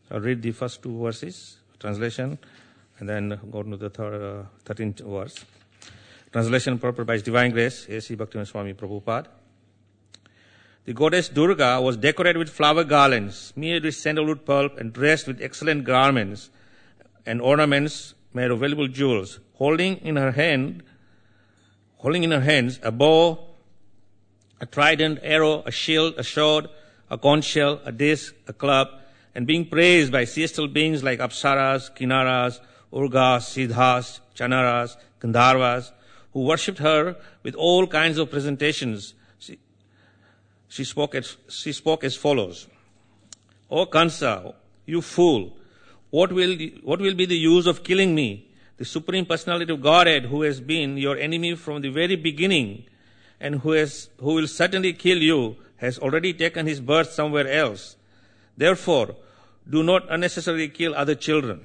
I'll read the first two verses, translation, and then go to the 13th verse. Translation purport by His Divine Grace, A.C. Bhaktivinoda Swami Prabhupada. The goddess Durga was decorated with flower garlands, smeared with sandalwood pulp, and dressed with excellent garments and ornaments made of valuable jewels, holding in her hands a bow, a trident, arrow, a shield, a sword, a conch shell, a disc, a club, and being praised by celestial beings like Apsaras, Kinnaras, Urgas, Siddhas, Chanaras, Gandharvas, who worshipped her with all kinds of presentations. She spoke as follows. O Kansa, you fool, what will be the use of killing me, the Supreme Personality of Godhead, who has been your enemy from the very beginning, and who will certainly kill you, has already taken his birth somewhere else. Therefore, do not unnecessarily kill other children.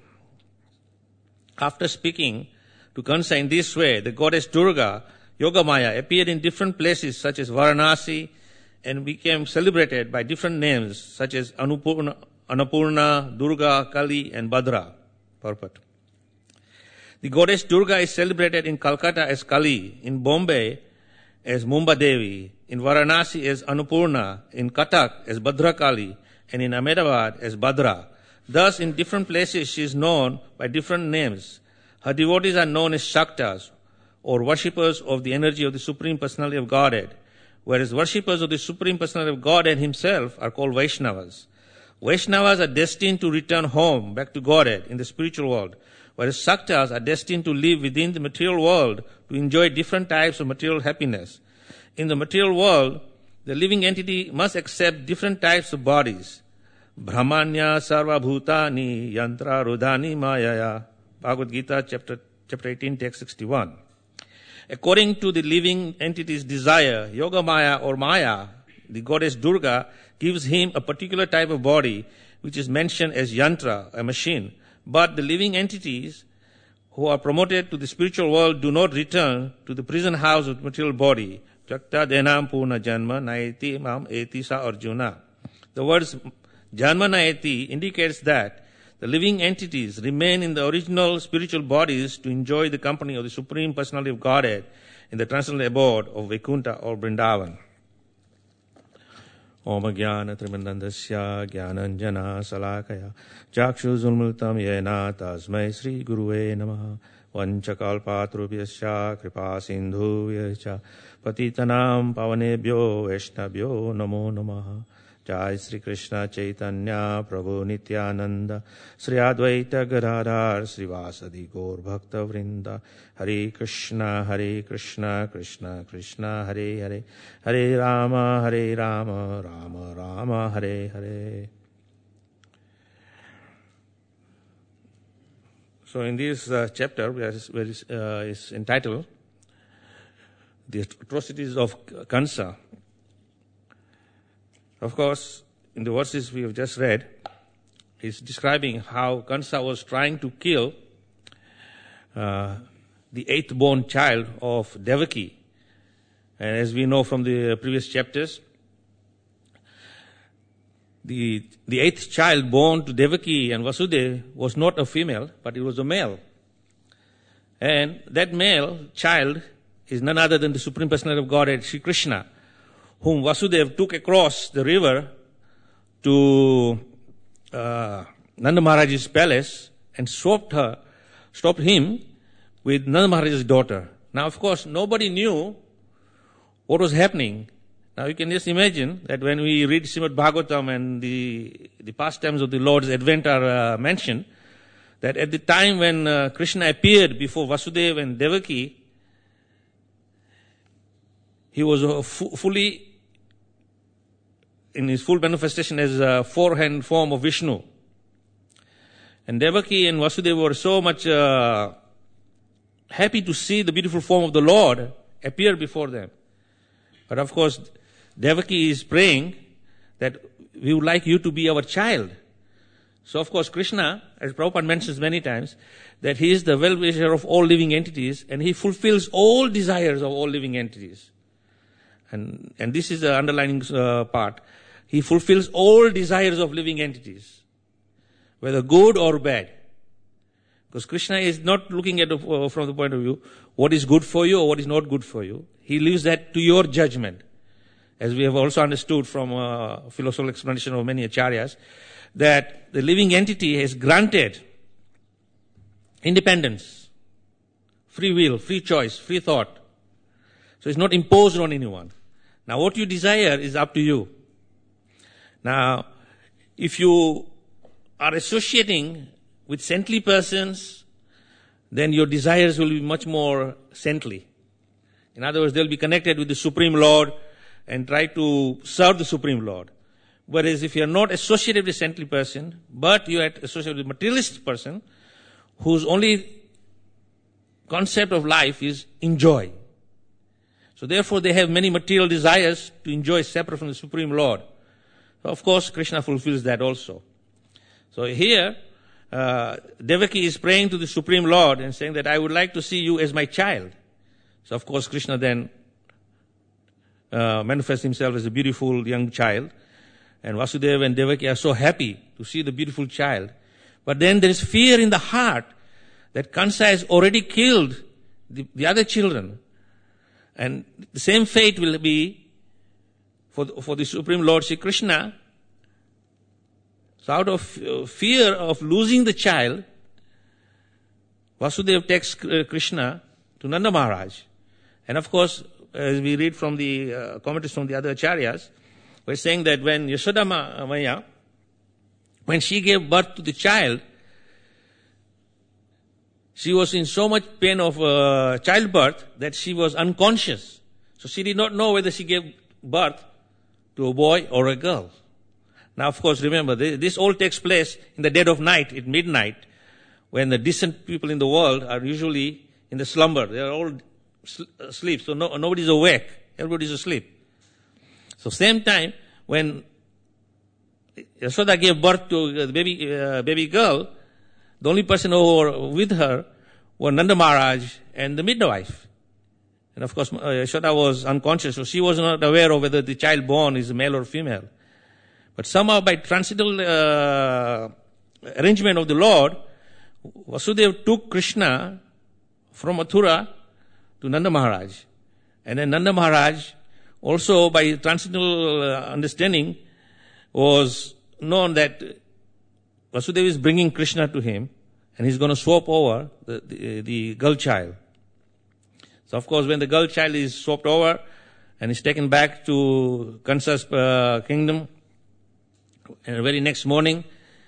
After speaking to Kansa in this way, the goddess Durga, Yogamaya, appeared in different places such as Varanasi and became celebrated by different names such as Annapurna, Durga, Kali, and Bhadra. Purport. The goddess Durga is celebrated in Calcutta as Kali, in Bombay as Mumba Devi, in Varanasi as Annapurna, in Kathak as Bhadra Kali, and in Ahmedabad as Bhadra. Thus, in different places she is known by different names. Her devotees are known as Shaktas, or worshippers of the energy of the Supreme Personality of Godhead, whereas worshippers of the Supreme Personality of Godhead himself are called Vaishnavas. Vaishnavas are destined to return home, back to Godhead, in the spiritual world, whereas Shaktas are destined to live within the material world to enjoy different types of material happiness. In the material world, the living entity must accept different types of bodies. Brahmanya sarva bhutani yantra rudhani mayaya. Bhagavad Gita, chapter 18, text 61. According to the living entity's desire, Yogamaya or Maya, the goddess Durga, gives him a particular type of body, which is mentioned as yantra, a machine. But the living entities who are promoted to the spiritual world do not return to the prison house of the material body. Jakta denam purna janma naeti mam eti sa arjuna. The words janma naeti indicates that the living entities remain in the original spiritual bodies to enjoy the company of the Supreme Personality of Godhead in the transcendental abode of Vaikuntha or Vrindavan. Om Jnana Trimandandasya Jnananjana Salakaya Chakshu Zulmultam Yena Tasmai Sri Guruve Namaha Vanchakalpatrubhyasya Kripa Sindhuvyacha Patitanam Pavanebhyo Vaishnavyo Namo Namaha Jai Sri Krishna Chaitanya Prabhu Nityananda Sri Advaita Gadadhar Sri Vasadi Gaur Bhakta Vrinda Hare Krishna Krishna Krishna Hare Hare Hare Rama Rama Rama Hare Hare. So in this chapter, which is entitled The Atrocities of Kansa. Of course, in the verses we have just read, he's describing how Kansa was trying to kill the eighth-born child of Devaki. And as we know from the previous chapters, the eighth child born to Devaki and Vasudeva was not a female, but it was a male. And that male child is none other than the Supreme Personality of Godhead, Sri Krishna, whom Vasudeva took across the river to Nanda Maharaj's palace and stopped him with Nanda Maharaj's daughter. Now, of course, nobody knew what was happening. Now, you can just imagine that when we read Srimad Bhagavatam and the pastimes of the Lord's advent are mentioned, that at the time when Krishna appeared before Vasudeva and Devaki, he was fully in his full manifestation as a four-hand form of Vishnu. And Devaki and Vasudeva were so much happy to see the beautiful form of the Lord appear before them. But of course, Devaki is praying that we would like you to be our child. So of course, Krishna, as Prabhupada mentions many times, that he is the well-wisher of all living entities and he fulfills all desires of all living entities. And this is the underlining part. He fulfills all desires of living entities. whether good or bad. Because Krishna is not looking at it from the point of view, what is good for you or what is not good for you. He leaves that to your judgment. As we have also understood from philosophical explanation of many acharyas, that the living entity has granted independence, free will, free choice, free thought. So it's not imposed on anyone. Now what you desire is up to you. Now, if you are associating with saintly persons, then your desires will be much more saintly. In other words, they'll be connected with the Supreme Lord and try to serve the Supreme Lord. Whereas if you are not associated with a saintly person, but you are associated with a materialist person, whose only concept of life is enjoy. So therefore they have many material desires to enjoy separate from the Supreme Lord. So of course Krishna fulfills that also. So here, Devaki is praying to the Supreme Lord and saying that I would like to see you as my child. So of course Krishna then manifests himself as a beautiful young child. And Vasudeva and Devaki are so happy to see the beautiful child. But then there is fear in the heart that Kansa has already killed the other children. And the same fate will be for the Supreme Lord Shri Krishna. So out of fear of losing the child, Vasudeva takes Krishna to Nanda Maharaj. And of course, as we read from the commentaries from the other acharyas, we're saying that when Yashoda Maya, when she gave birth to the child, she was in so much pain of childbirth that she was unconscious. So she did not know whether she gave birth to a boy or a girl. Now, of course, remember, this all takes place in the dead of night, at midnight, when the decent people in the world are usually in the slumber. They are all asleep, so nobody's awake. Everybody's asleep. So same time, when Yashoda gave birth to the baby girl, the only person who were with her were Nanda Maharaj and the midwife. And of course, Yashoda was unconscious, so she was not aware of whether the child born is male or female. But somehow by transcendental arrangement of the Lord, Vasudeva took Krishna from Mathura to Nanda Maharaj. And then Nanda Maharaj, also by transcendental understanding, was known that Vasudeva is bringing Krishna to him, and he's going to swap over the girl child. So of course, when the girl child is swapped over and is taken back to Kansa's kingdom, and the very next morning,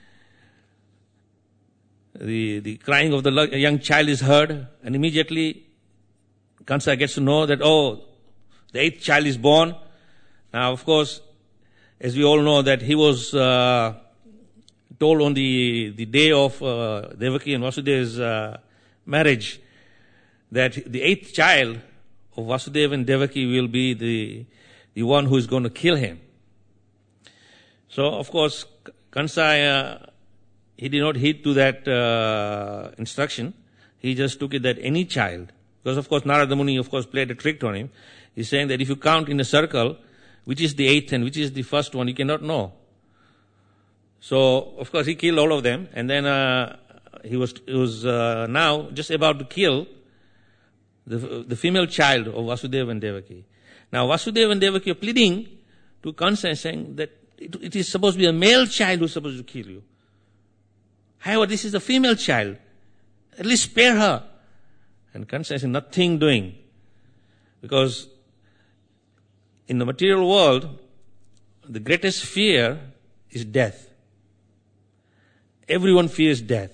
the crying of the young child is heard, and immediately Kansa gets to know that, oh, the 8th child is born. Now, of course, as we all know, that he was told on the day of Devaki and Vasudeva's marriage that the 8th child of Vasudeva and Devaki will be the one who is going to kill him. So, of course, Kansa, he did not heed to that instruction. He just took it that any child, because of course Narada Muni, of course, played a trick on him. He's saying that if you count in a circle, which is the 8th and which is the first one, you cannot know. So, of course, he killed all of them, and then he was now just about to kill the female child of Vasudeva and Devaki. Now, Vasudeva and Devaki are pleading to Kansa and saying that it is supposed to be a male child who is supposed to kill you. However, this is a female child. At least spare her. And Kansa is nothing doing. Because in the material world, the greatest fear is death. Everyone fears death.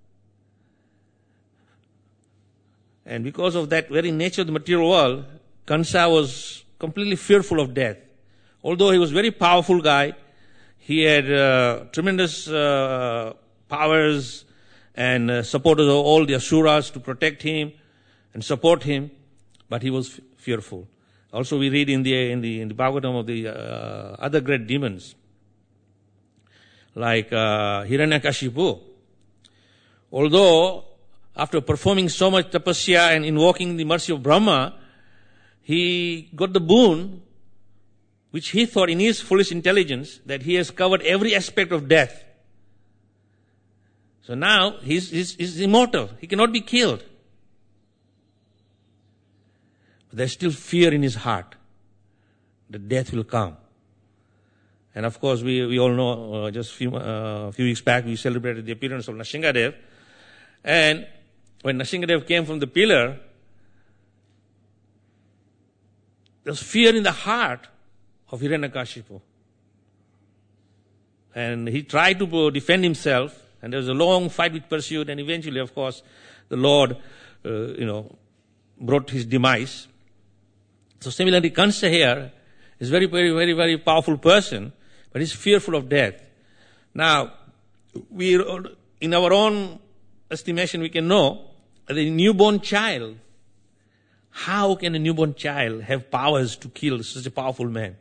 And because of that very nature of the material world, Kansa was completely fearful of death. Although he was a very powerful guy, he had tremendous powers and supported all the asuras to protect him and support him, but he was fearful. Also, we read in the Bhagavatam of the other great demons, like Hiranyakashipu. Although after performing so much tapasya and invoking the mercy of Brahma, he got the boon, which he thought in his foolish intelligence that he has covered every aspect of death. So now he's immortal. He cannot be killed. But there's still fear in his heart that death will come. And of course, we all know, just a few weeks back, we celebrated the appearance of Nrsingadev. And when Nrsingadev came from the pillar, there was fear in the heart of Hiranyakashipu. And he tried to defend himself, and there was a long fight which pursued, and eventually, of course, the Lord, brought his demise. So similarly, Kansa here is very, very, very, very powerful person, but he's fearful of death. Now, in our own estimation, we can know that a newborn child, how can a newborn child have powers to kill such a powerful man?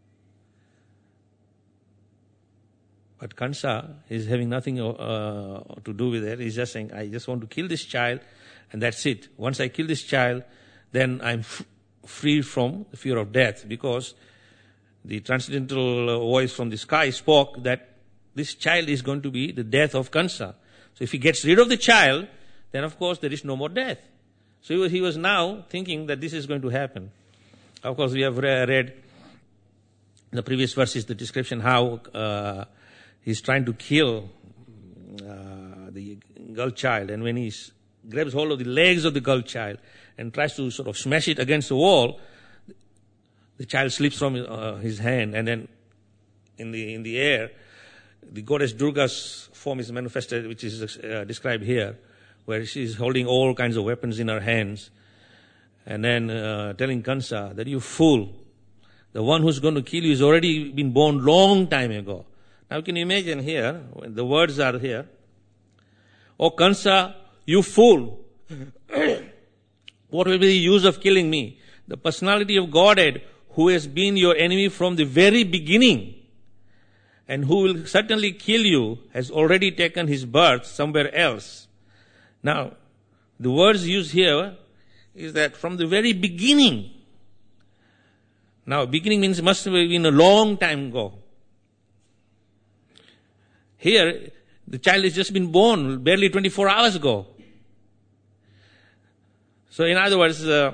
But Kansa is having nothing to do with it. He's just saying, I just want to kill this child, and that's it. Once I kill this child, then I'm free from the fear of death, because the transcendental voice from the sky spoke that this child is going to be the death of Kansa. So if he gets rid of the child, then of course there is no more death. So he was now thinking that this is going to happen. Of course, we have read in the previous verses the description how he's trying to kill the girl child, and when he grabs hold of the legs of the girl child and tries to sort of smash it against the wall, the child slips from his hand, and then in the air, the goddess Durga's form is manifested, which is described here, where she is holding all kinds of weapons in her hands, and then telling Kansa that, you fool, the one who's going to kill you has already been born long time ago. Now you can imagine here, the words are here. Oh Kansa, you fool. What will be the use of killing me? The personality of Godhead, who has been your enemy from the very beginning, and who will certainly kill you, has already taken his birth somewhere else. Now, the words used here is that from the very beginning. Now, beginning means must have been a long time ago. Here, the child has just been born barely 24 hours ago. So in other words, the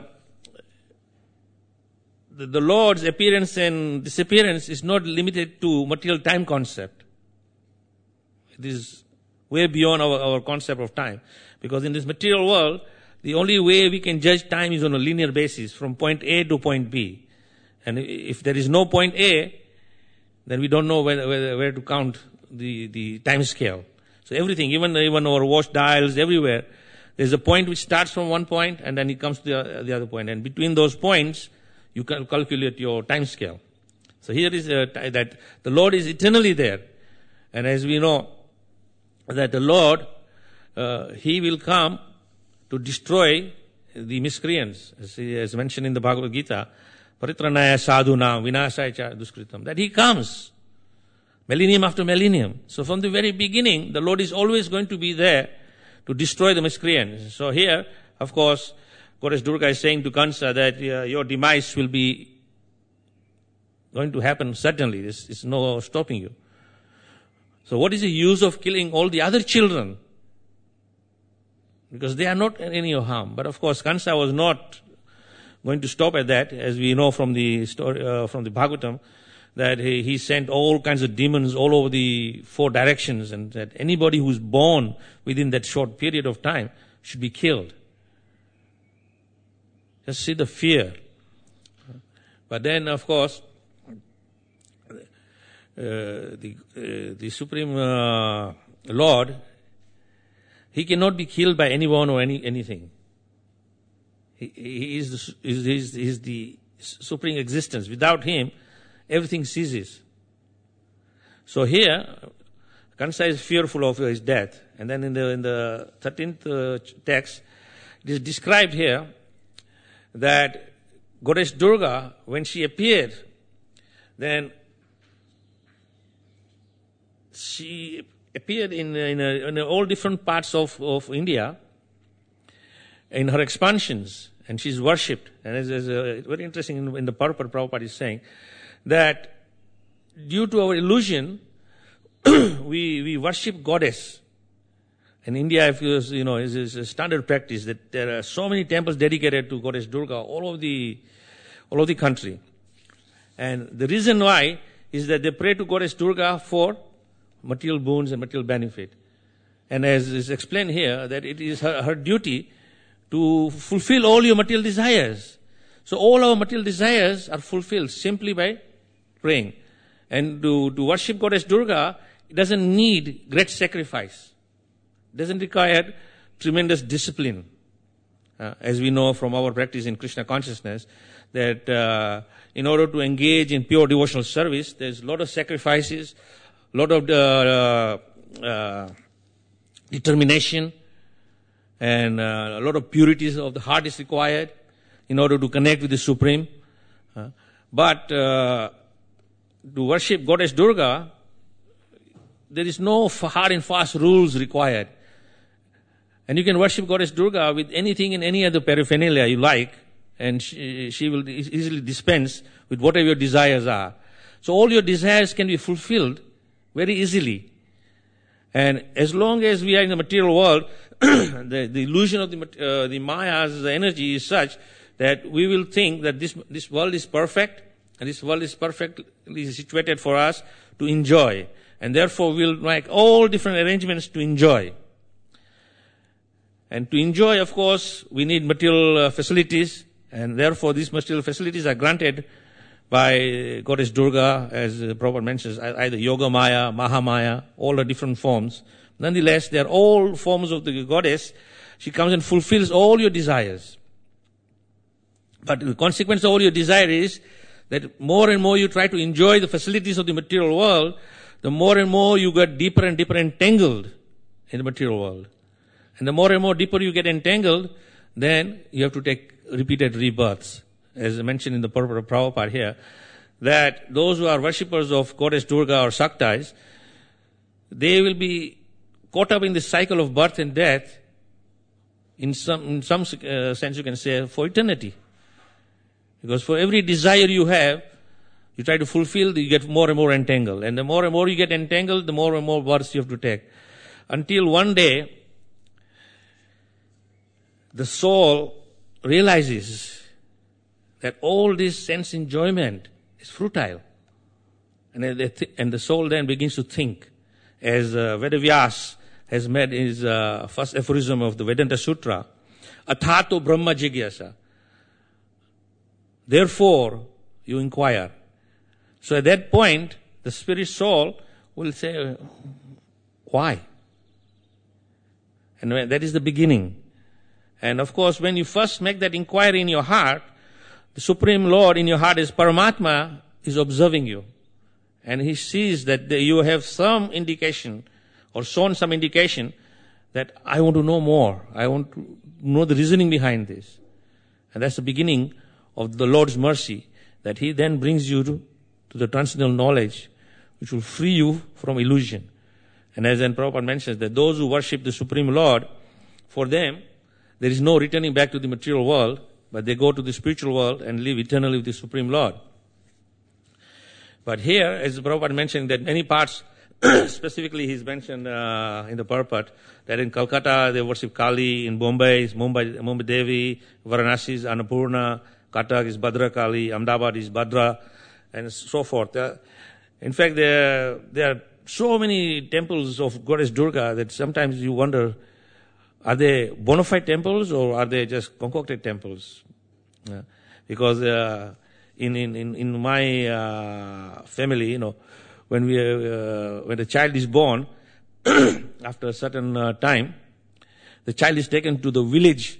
Lord's appearance and disappearance is not limited to material time concept. It is way beyond our concept of time. Because in this material world, the only way we can judge time is on a linear basis, from point A to point B. And if there is no point A, then we don't know where to count the time scale. So everything, even our watch dials, everywhere, there's a point which starts from one point and then it comes to the other point. And between those points, you can calculate your time scale. So here is that the Lord is eternally there. And as we know, that the Lord, He will come to destroy the miscreants, as mentioned in the Bhagavad Gita, paritranaya sadhunam vinasaya cha duskritam, that He comes millennium after millennium. So from the very beginning, the Lord is always going to be there to destroy the miscreants. So here, of course, Goddess Durga is saying to Kansa that your demise will be going to happen certainly. There's no stopping you. So what is the use of killing all the other children? Because they are not any harm. But of course, Kansa was not going to stop at that, as we know from the story, from the Bhagavatam, that he sent all kinds of demons all over the four directions, and that anybody who's born within that short period of time should be killed. Just see the fear. But then, of course, the Supreme Lord, He cannot be killed by anyone or anything. He is the supreme existence. Without Him, everything ceases. So here, Kansa is fearful of his death. And then in the 13th text, it is described here that Goddess Durga, when she appeared, then she appeared in all different parts of India in her expansions, and she's worshipped. And it's very interesting in the purport, Prabhupada is saying that due to our illusion, we worship goddess. In India, if you know, is a standard practice that there are so many temples dedicated to Goddess Durga all over the country. And the reason why is that they pray to Goddess Durga for material boons and material benefit. And as is explained here, that it is her duty to fulfill all your material desires. So all our material desires are fulfilled simply by praying. And to worship Goddess Durga, it doesn't need great sacrifice. It doesn't require tremendous discipline. As we know from our practice in Krishna consciousness, that in order to engage in pure devotional service, there's a lot of sacrifices, a lot of determination, and a lot of purities of the heart is required in order to connect with the Supreme. But to worship Goddess Durga, there is no hard and fast rules required. And you can worship Goddess Durga with anything and any other paraphernalia you like, and she will easily dispense with whatever your desires are. So all your desires can be fulfilled very easily. And as long as we are in the material world, the illusion of the Maya's energy is such that we will think that this world is perfect, and this world is perfectly situated for us to enjoy. And therefore we'll make all different arrangements to enjoy. And to enjoy, of course, we need material facilities, and therefore these material facilities are granted by Goddess Durga, as Prabhupada mentions, either Yoga Maya, Mahamaya, all the different forms. Nonetheless, they are all forms of the goddess. She comes and fulfills all your desires. But the consequence of all your desire is that more and more you try to enjoy the facilities of the material world, the more and more you get deeper and deeper entangled in the material world. And the more and more deeper you get entangled, then you have to take repeated rebirths. As mentioned in the purport of Prabhupada here, that those who are worshippers of Goddess Durga or Shaktis, they will be caught up in the cycle of birth and death in some sense you can say for eternity. Because for every desire you have, you try to fulfill, you get more and more entangled. And the more and more you get entangled, the more and more births you have to take. Until one day, the soul realizes that all this sense enjoyment is futile. And the soul then begins to think, as Vedavyas has made his first aphorism of the Vedanta Sutra, Athato Brahma Jigyasa. Therefore, you inquire. So at that point, the spirit soul will say, why? And that is the beginning. And of course, when you first make that inquiry in your heart, the Supreme Lord in your heart is Paramatma, is observing you. And he sees that you have some indication or shown some indication that I want to know more. I want to know the reasoning behind this. And that's the beginning of the Lord's mercy, that he then brings you to the transcendental knowledge which will free you from illusion. And as then Prabhupada mentions, that those who worship the Supreme Lord, for them, there is no returning back to the material world, but they go to the spiritual world and live eternally with the Supreme Lord. But here, as Prabhupada mentioned, that many parts, specifically he's mentioned in the purport, that in Calcutta they worship Kali, in Bombay is Mumbai Devi, Varanasi is Annapurna, Cuttack is Bhadra Kali, Ahmedabad is Bhadra, and so forth. In fact, there are so many temples of Goddess Durga that sometimes you wonder, are they bona fide temples or are they just concocted temples? Because in my family, you know, when the child is born, after a certain time, the child is taken to the village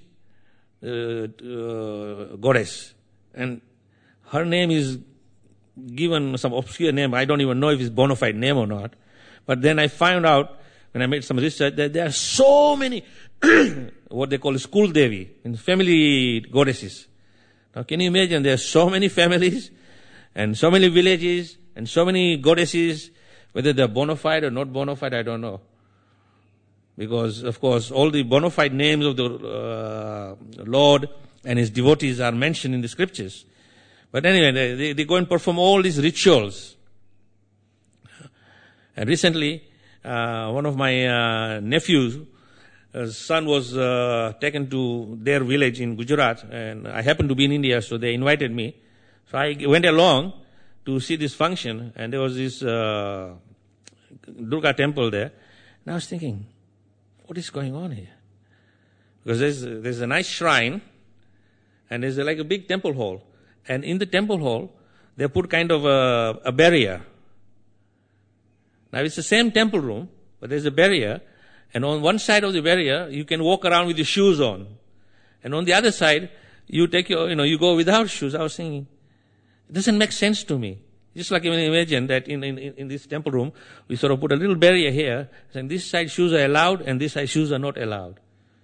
goddess, and her name is given some obscure name. I don't even know if it's bona fide name or not. But then I found out, when I made some research, that there are so many what they call school devi, and family goddesses. Now can you imagine, there are so many families and so many villages and so many goddesses, whether they're bona fide or not bona fide, I don't know. Because, of course, all the bona fide names of the Lord and his devotees are mentioned in the scriptures. But anyway, they go and perform all these rituals. And recently, one of my nephews his son was taken to their village in Gujarat, and I happened to be in India, so they invited me. So I went along to see this function, and there was this Durga temple there. And I was thinking, what is going on here? Because there's a nice shrine, and there's like a big temple hall. And in the temple hall, they put kind of a barrier. Now it's the same temple room, but there's a barrier. And on one side of the barrier, you can walk around with your shoes on. And on the other side, you take you go without shoes. I was thinking, it doesn't make sense to me. Just like you imagine that in this temple room, we sort of put a little barrier here, saying this side shoes are allowed and this side shoes are not allowed.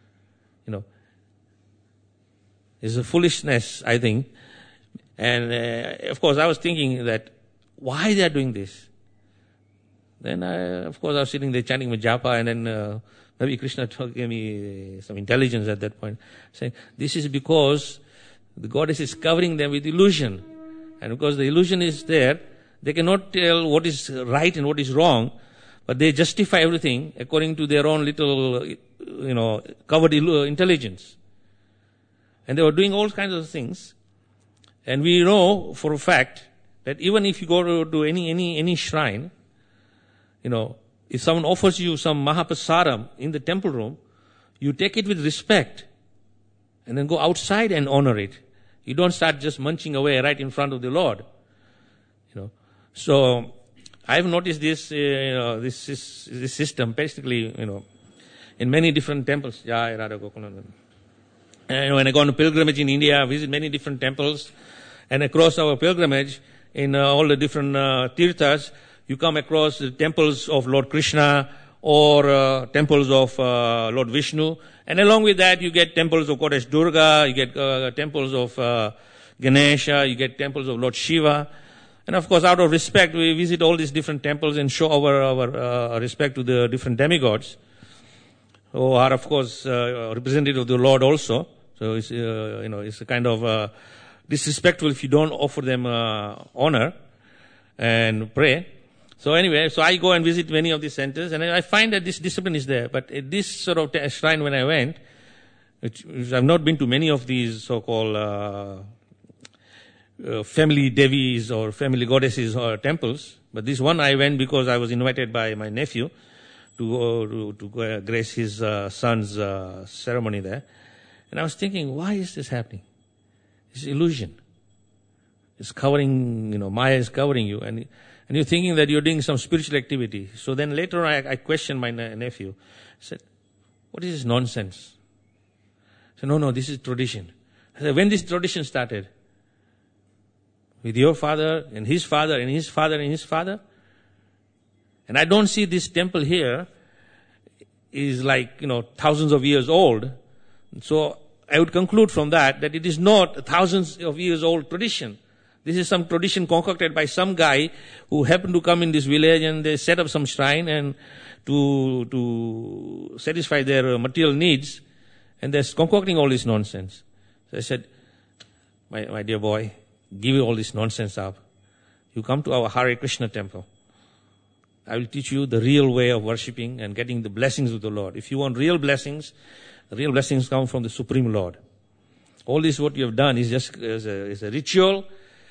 It's a foolishness, I think. And of course, I was thinking that why they are doing this. Then, of course, I was sitting there chanting my japa, and then maybe Krishna gave me some intelligence at that point, saying this is because the goddess is covering them with illusion. And because the illusion is there, they cannot tell what is right and what is wrong, but they justify everything according to their own little, covered intelligence. And they were doing all kinds of things. And we know for a fact that even if you go to any shrine, if someone offers you some Mahaprasadam in the temple room, you take it with respect and then go outside and honor it. You don't start just munching away right in front of the Lord. So I've noticed this, this system basically, in many different temples. Jai Radha Gokulandan. And when I go on a pilgrimage in India, I visit many different temples, and across our pilgrimage in all the different tirthas, you come across the temples of Lord Krishna or temples of Lord Vishnu, and along with that you get temples of Goddess Durga, you get temples of Ganesha, you get temples of Lord Shiva, and of course out of respect we visit all these different temples and show our respect to the different demigods, who are of course representative of the Lord also. So it's it's a kind of disrespectful if you don't offer them honor and pray. So anyway, so I go and visit many of these centers, and I find that this discipline is there. But at this sort of shrine when I went, which I've not been to many of these so-called family devis or family goddesses or temples, but this one I went because I was invited by my nephew to grace his son's ceremony there. And I was thinking, why is this happening? It's illusion. It's covering, Maya is covering you, and you're thinking that you're doing some spiritual activity. So then later I questioned my nephew. I said, what is this nonsense? I said, no, this is tradition. I said, when this tradition started? With your father and his father and his father and his father? And I don't see this temple here is like, thousands of years old. So I would conclude from that it is not a thousands of years old tradition. This is some tradition concocted by some guy who happened to come in this village, and they set up some shrine and to satisfy their material needs, and they're concocting all this nonsense. So I said, my dear boy, give all this nonsense up. You come to our Hare Krishna temple. I will teach you the real way of worshipping and getting the blessings of the Lord. If you want real blessings come from the Supreme Lord. All this what you have done is just is a ritual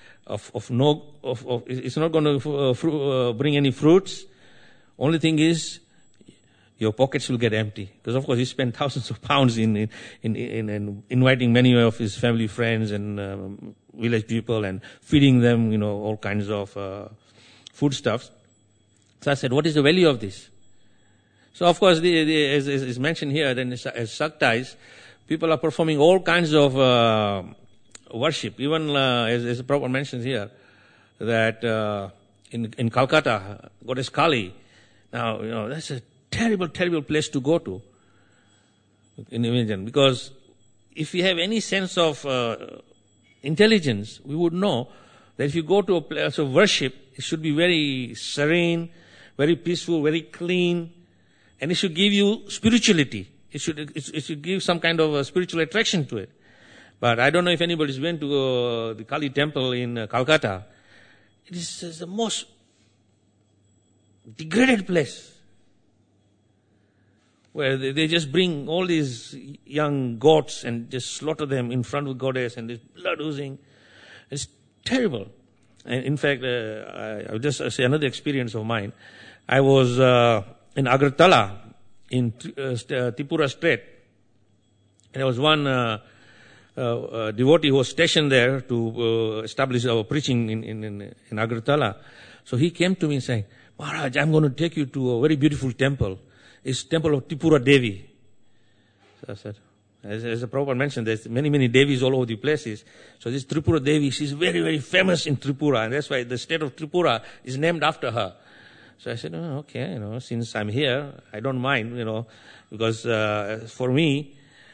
it's not going to bring any fruits. Only thing is, your pockets will get empty, because of course he spent thousands of pounds in inviting many of his family friends and village people and feeding them, all kinds of foodstuffs. So I said, what is the value of this? So of course, as is mentioned here, then as Saktais, people are performing all kinds of worship. Even as the Prabhupada mentions here, that in Calcutta, Goddess Kali. Now, that's a terrible, terrible place to go to in Indian, because if we have any sense of intelligence, we would know that if you go to a place of worship, it should be very serene, very peaceful, very clean, and it should give you spirituality. It should give some kind of a spiritual attraction to it. But I don't know if anybody's been to the Kali temple in Calcutta. It is the most degraded place. where they just bring all these young goats and just slaughter them in front of the goddess, and there's blood oozing. It's terrible. And in fact, I'll just say another experience of mine. I was in Agartala, in Tripura Strait, and there was one devotee who was stationed there to establish our preaching in Agartala. So he came to me and saying, Maharaj, I'm going to take you to a very beautiful temple. It's temple of Tripura Devi. So I said, as the Prabhupada mentioned, there's many Devis all over the places. So this Tripura Devi, she's very, very famous in Tripura, and that's why the state of Tripura is named after her. So I said, oh, okay, since I'm here, I don't mind, because for me,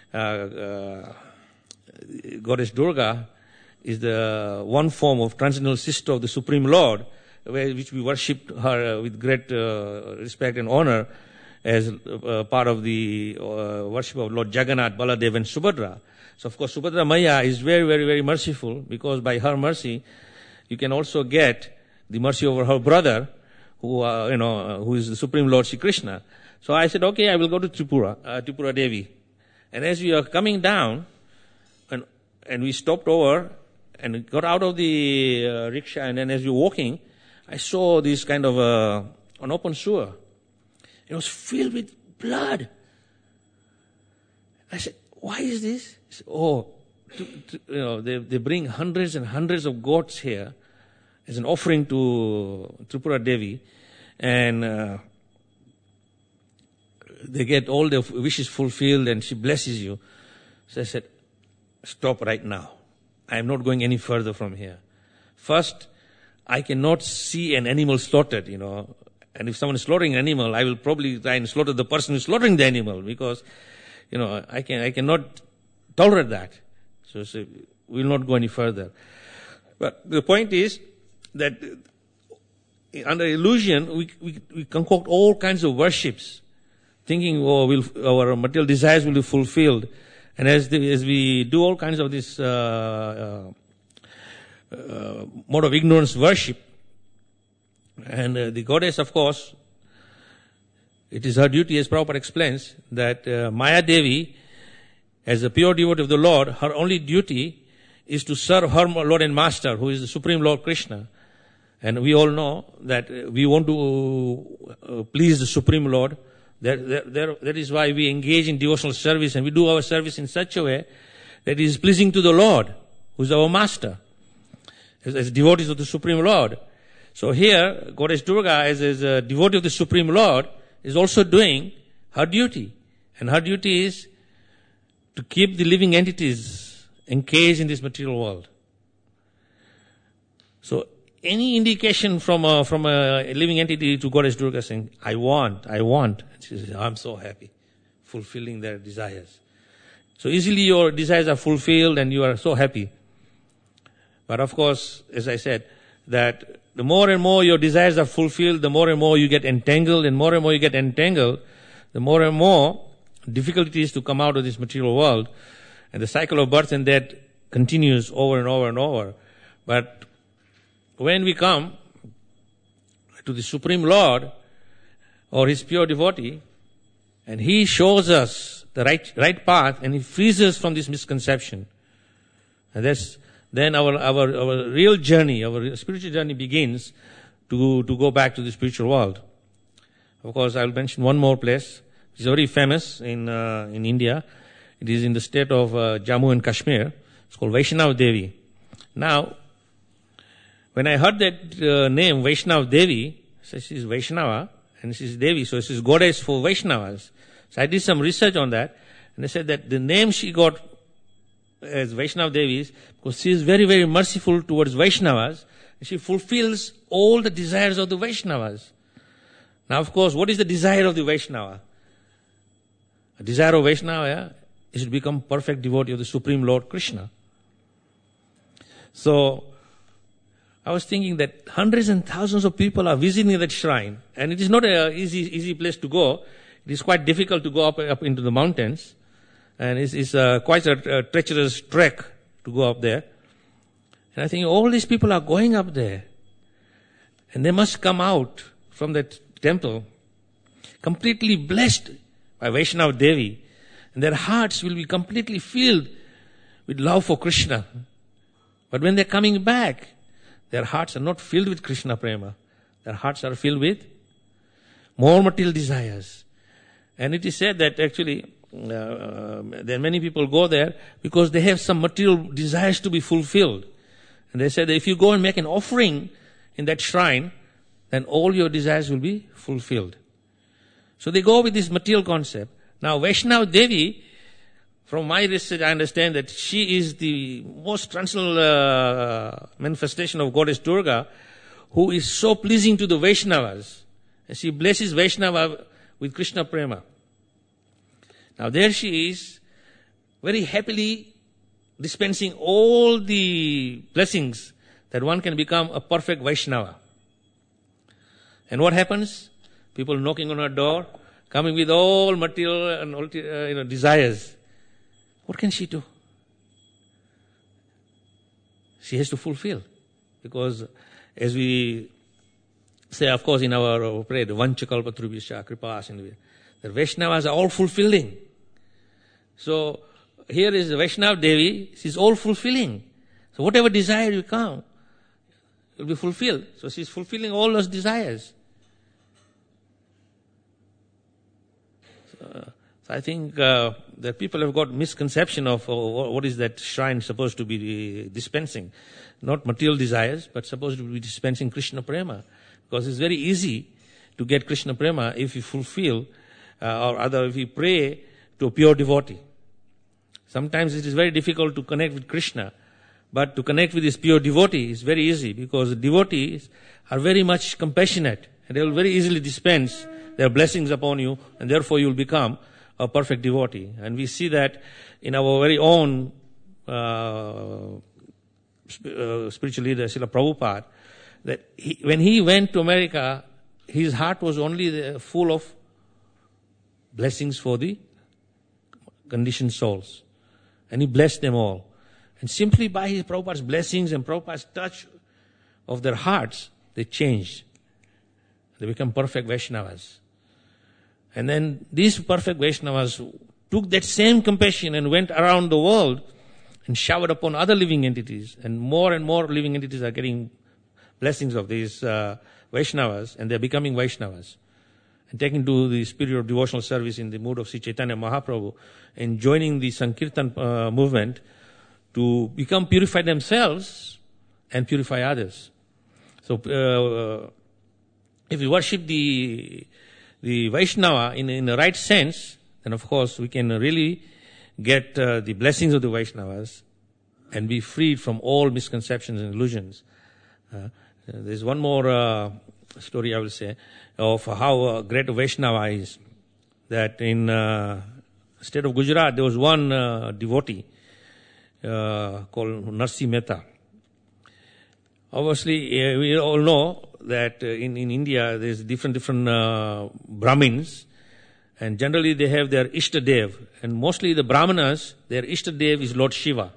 Goddess Durga is the one form of transcendental sister of the Supreme Lord, which we worship her with great respect and honor as part of the worship of Lord Jagannath, Baladev and Subhadra. So of course Subhadra Maya is very, very, very merciful, because by her mercy you can also get the mercy over her brother, who is the Supreme Lord Shri Krishna. So I said, okay, I will go to Tripura Devi. And as we are coming down, and we stopped over and got out of the rickshaw, and then as we were walking, I saw this kind of an open sewer. It was filled with blood. I said, why is this? He said, they bring hundreds and hundreds of goats here as an offering to Tripura Devi, and they get all their wishes fulfilled, and she blesses you. So I said, stop right now. I am not going any further from here. First, I cannot see an animal slaughtered, and if someone is slaughtering an animal, I will probably try and slaughter the person who is slaughtering the animal, because, I cannot tolerate that. So we will not go any further. But the point is that under illusion, we concoct all kinds of worships, thinking, our material desires will be fulfilled. And as we do all kinds of this mode of ignorance worship, and the goddess, of course, it is her duty, as Prabhupada explains, that Maya Devi, as a pure devotee of the Lord, her only duty is to serve her Lord and Master, who is the Supreme Lord Krishna. And we all know that we want to please the Supreme Lord. That is why we engage in devotional service, and we do our service in such a way that it is pleasing to the Lord, who is our Master, as devotees of the Supreme Lord. So here, Goddess Durga, as a devotee of the Supreme Lord, is also doing her duty. And her duty is to keep the living entities encased in this material world. So any indication from a living entity to Goddess Durga saying, I want. She says, I'm so happy, fulfilling their desires. So easily your desires are fulfilled and you are so happy. But of course, as I said, that the more and more your desires are fulfilled, the more and more you get entangled, and more you get entangled, the more and more difficult it is to come out of this material world. And the cycle of birth and death continues over and over and over. But when we come to the Supreme Lord or His pure devotee, and He shows us the right path, and He frees us from this misconception, and then our real journey, our spiritual journey begins to go back to the spiritual world. Of course, I'll mention one more place. It's very famous in India. It is in the state of Jammu and Kashmir. It's called Vaishnav Devi. Now, when I heard that name, Vaishnav Devi, so she's Vaishnava and she's Devi, so she's goddess for Vaishnavas. So I did some research on that, and they said that the name she got as Vaishnav Devi is because she is very, very merciful towards Vaishnavas. And she fulfills all the desires of the Vaishnavas. Now, of course, what is the desire of the Vaishnava? The desire of Vaishnava is to become perfect devotee of the Supreme Lord Krishna. So, I was thinking that hundreds and thousands of people are visiting that shrine, and it is not an easy place to go. It is quite difficult to go up into the mountains, and it's quite a treacherous trek to go up there. And I think all these people are going up there, and they must come out from that temple completely blessed by Vaishnava Devi, and their hearts will be completely filled with love for Krishna. But when they're coming back, their hearts are not filled with Krishna prema. Their hearts are filled with more material desires. And it is said that actually there are many people go there because they have some material desires to be fulfilled. And they said that if you go and make an offering in that shrine, then all your desires will be fulfilled. So they go with this material concept. Now Vaishnava Devi, from my research, I understand that she is the most transcendental manifestation of Goddess Durga, who is so pleasing to the Vaishnavas. And she blesses Vaishnava with Krishna prema. Now there she is, very happily dispensing all the blessings that one can become a perfect Vaishnava. And what happens? People knocking on her door, coming with all material and all, desires. What can she do? She has to fulfill. Because as we say, of course, in our prayer, the Vanchakalpatrubhisha, Kripa Sindhu, the Vaishnavas are all fulfilling. So here is Vaishnava Devi, she's all fulfilling. So whatever desire you come, will be fulfilled. So she's fulfilling all those desires. So I think that people have got misconception of what is that shrine supposed to be dispensing. Not material desires, but supposed to be dispensing Krishna prema. Because it's very easy to get Krishna prema if you fulfill, or rather if you pray to a pure devotee. Sometimes it is very difficult to connect with Krishna, but to connect with this pure devotee is very easy because the devotees are very much compassionate and they will very easily dispense their blessings upon you, and therefore you will become a perfect devotee. And we see that in our very own spiritual leader, Srila Prabhupada, that when he went to America, his heart was only full of blessings for the conditioned souls. And he blessed them all. And simply by his Prabhupada's blessings and Prabhupada's touch of their hearts, they changed. They become perfect Vaishnavas. And then these perfect Vaishnavas took that same compassion and went around the world and showered upon other living entities. And more living entities are getting blessings of these Vaishnavas, and they're becoming Vaishnavas. And taken to the spirit of devotional service in the mood of Sri Chaitanya Mahaprabhu, and joining the Sankirtan movement to become purified themselves and purify others. So if we worship the Vaishnava in the right sense, then of course we can really get the blessings of the Vaishnavas and be freed from all misconceptions and illusions. There's one more story I will say of how great Vaishnava is. That in state of Gujarat there was one devotee called Narsi Mehta. Obviously, we all know that in India there's different Brahmins, and generally they have their Ishtadev, and mostly the Brahmanas, their Ishtadev is Lord Shiva.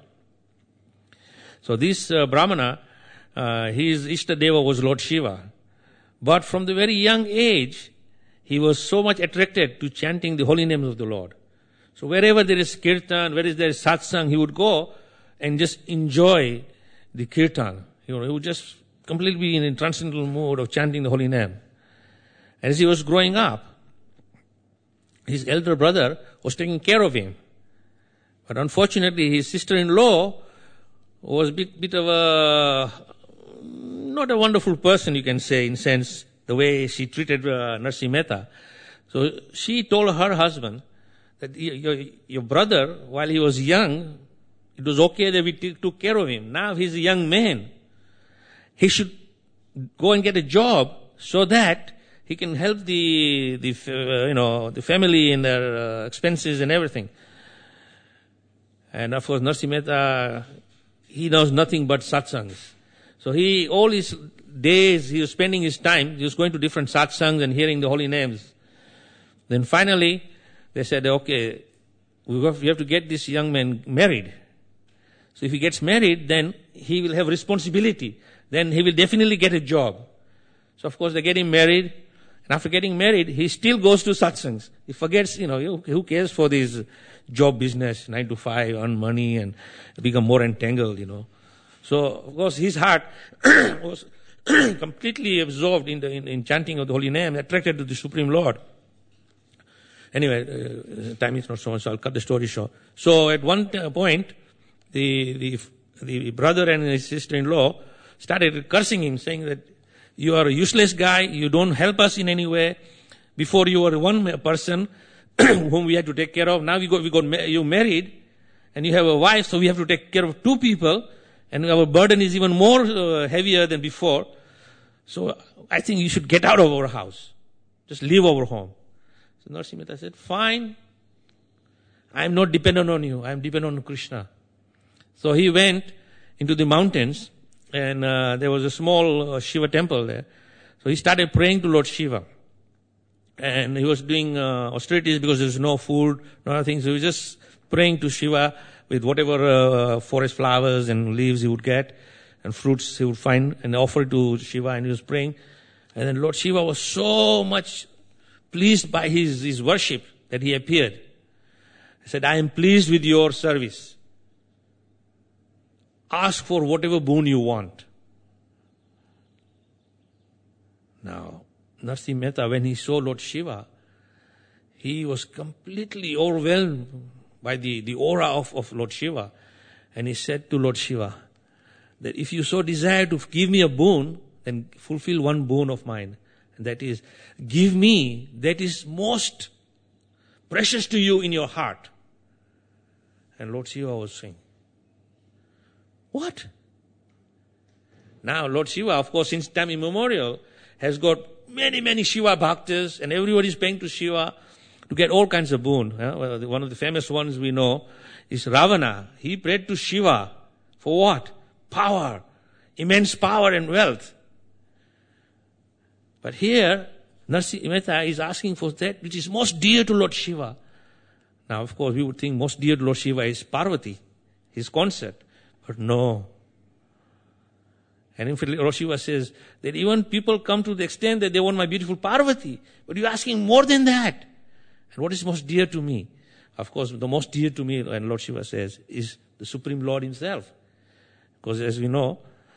So this Brahmana, his Ishtadeva was Lord Shiva. But from the very young age, he was so much attracted to chanting the holy names of the Lord. So wherever there is kirtan, where there is satsang, he would go and just enjoy the kirtan. He would just completely be in a transcendental mood of chanting the holy name. As he was growing up, his elder brother was taking care of him. But unfortunately, his sister-in-law was a bit of a, not a wonderful person, you can say, in sense, the way she treated Narsi Mehta. So she told her husband that your brother, while he was young, it was okay that we took care of him. Now he's a young man. He should go and get a job so that he can help the family in their expenses and everything. And of course, Narsi Mehta, he knows nothing but satsangs. So all his days, he was spending his time, he was going to different satsangs and hearing the holy names. Then finally, they said, okay, we have to get this young man married. So if he gets married, then he will have responsibility. Then he will definitely get a job. So of course they get him married. And after getting married, he still goes to satsangs. He forgets, who cares for this job business, 9 to 5, earn money and become more entangled, So, of course, his heart was completely absorbed in chanting of the holy name, attracted to the Supreme Lord. Anyway, time is not so much, so I'll cut the story short. So at one point, the brother and his sister-in-law started cursing him, saying that you are a useless guy, you don't help us in any way. Before you were one person whom we had to take care of. Now you married, and you have a wife, so we have to take care of two people, and our burden is even more heavier than before. So I think you should get out of our house. Just leave our home. So Narsi Mehta said, fine. I am not dependent on you. I am dependent on Krishna. So he went into the mountains, and there was a small Shiva temple there. So he started praying to Lord Shiva. And he was doing austerities because there was no food, no other things. So he was just praying to Shiva with whatever forest flowers and leaves he would get and fruits he would find and offer to Shiva, and he was praying. And then Lord Shiva was so much pleased by his worship that he appeared. He said, I am pleased with your service. Ask for whatever boon you want. Now, Narsi Mehta, when he saw Lord Shiva, he was completely overwhelmed by the aura of Lord Shiva. And he said to Lord Shiva, that if you so desire to give me a boon, then fulfill one boon of mine. And that is, give me that is most precious to you in your heart. And Lord Shiva was saying, what? Now Lord Shiva, of course, since time immemorial, has got many Shiva bhaktas, and everybody is paying to Shiva to get all kinds of boon. Well, one of the famous ones we know is Ravana. He prayed to Shiva for what? Power, immense power and wealth. But here, Narsi Mehta is asking for that which is most dear to Lord Shiva. Now, of course, we would think most dear to Lord Shiva is Parvati, his consort. But no. And in fact, Lord Shiva says that even people come to the extent that they want my beautiful Parvati. But you're asking more than that. And what is most dear to me? Of course, the most dear to me, and Lord Shiva says, is the Supreme Lord himself. Because as we know,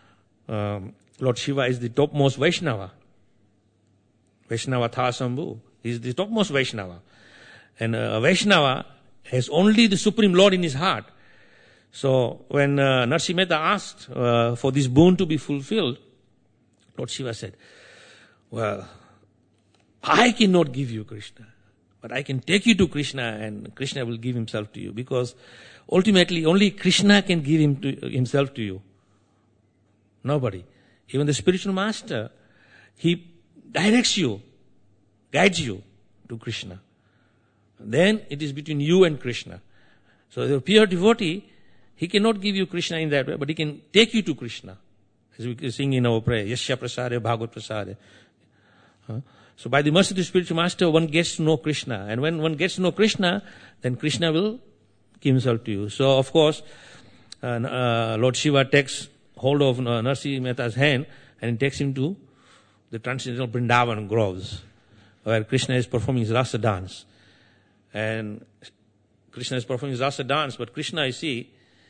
Lord Shiva is the topmost Vaishnava. Vaishnava Thasambhu. He is the topmost Vaishnava. And a Vaishnava has only the Supreme Lord in his heart. So when Narsi Mehta asked for this boon to be fulfilled, Lord Shiva said, well, I cannot give you Krishna, but I can take you to Krishna, and Krishna will give himself to you, because ultimately only Krishna can give himself to you. Nobody. Even the spiritual master, he directs you, guides you to Krishna. Then it is between you and Krishna. So the pure devotee, he cannot give you Krishna in that way, but he can take you to Krishna. As we sing in our prayer, Yasya Prasade, Bhagavat Prasade. So by the mercy of the spiritual master, one gets to know Krishna. And when one gets to know Krishna, then Krishna will give himself to you. So of course, Lord Shiva takes hold of Narsi Mehta's hand and he takes him to the transcendental Vrindavan groves, where Krishna is performing his rasa dance. And Krishna is performing his rasa dance, but Krishna, you see,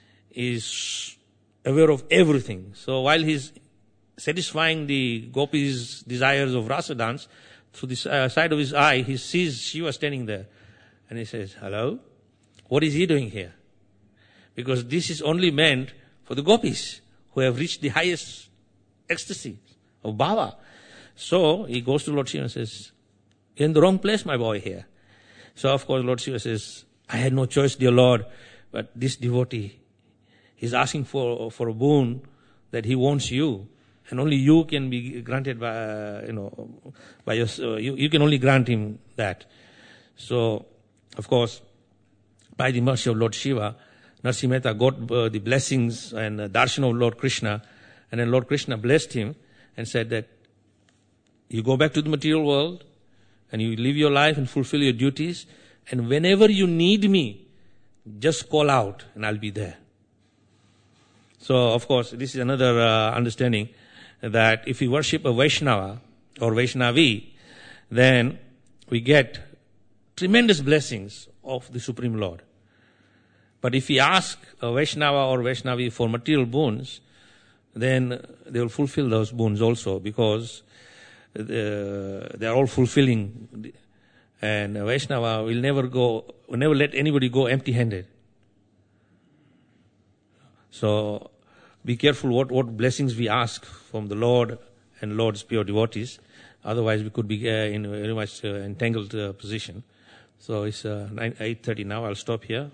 is aware of everything. So while he's satisfying the gopis' desires of rasa dance, through the side of his eye, he sees Shiva standing there. And he says, hello? What is he doing here? Because this is only meant for the gopis who have reached the highest ecstasy of bhava. So he goes to Lord Shiva and says, you're in the wrong place, my boy, here. So of course Lord Shiva says, I had no choice, dear Lord, but this devotee, he's asking for a boon that he wants you, and only you can be granted by, by your, you can only grant him that. So, of course, by the mercy of Lord Shiva, Narsi Mehta got the blessings and darshan of Lord Krishna, and then Lord Krishna blessed him and said that you go back to the material world and you live your life and fulfill your duties, and whenever you need me, just call out and I'll be there. So, of course, this is another understanding that if you worship a Vaishnava or Vaishnavi, then we get tremendous blessings of the Supreme Lord. But if we ask a Vaishnava or Vaishnavi for material boons, then they will fulfill those boons also, because they are all fulfilling. And a Vaishnava will never let anybody go empty-handed. So be careful what blessings we ask from the Lord and Lord's pure devotees. Otherwise, we could be in a very much entangled position. So it's 8:30 now. I'll stop here.